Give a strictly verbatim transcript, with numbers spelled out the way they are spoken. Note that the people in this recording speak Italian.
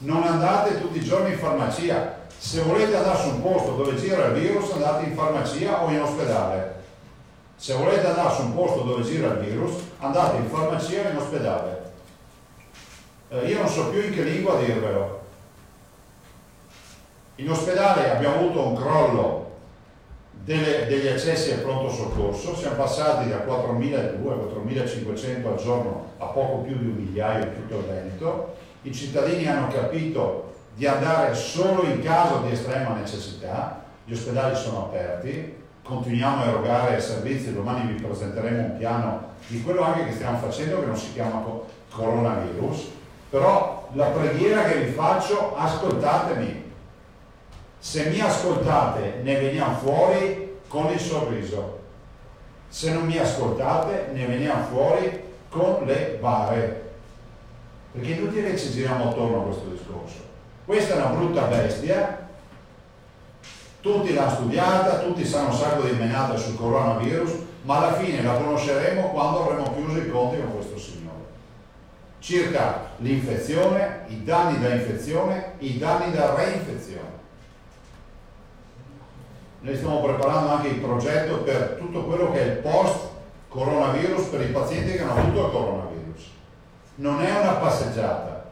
non andate tutti i giorni in farmacia. Se volete andare su un posto dove gira il virus, andate in farmacia o in ospedale. Se volete andare su un posto dove gira il virus, andate in farmacia o in ospedale. Eh, io non so più in che lingua dirvelo. In ospedale abbiamo avuto un crollo delle, degli accessi al pronto soccorso, siamo passati da quattromiladuecento a quattromilacinquecento al giorno a poco più di un migliaio in tutto il Veneto. I cittadini hanno capito di andare solo in caso di estrema necessità, gli ospedali sono aperti, continuiamo a erogare servizi, domani vi presenteremo un piano di quello anche che stiamo facendo che non si chiama coronavirus, però la preghiera che vi faccio, ascoltatemi, se mi ascoltate ne veniamo fuori con il sorriso, se non mi ascoltate ne veniamo fuori con le bare, perché è inutile che ci giriamo attorno a questo discorso. Questa è una brutta bestia, tutti l'hanno studiata, tutti sanno un sacco di menate sul coronavirus, ma alla fine la conosceremo quando avremo chiuso i conti con questo signore. Circa l'infezione, i danni da infezione, i danni da reinfezione. Noi stiamo preparando anche il progetto per tutto quello che è il post-coronavirus per i pazienti che hanno avuto il coronavirus. Non è una passeggiata.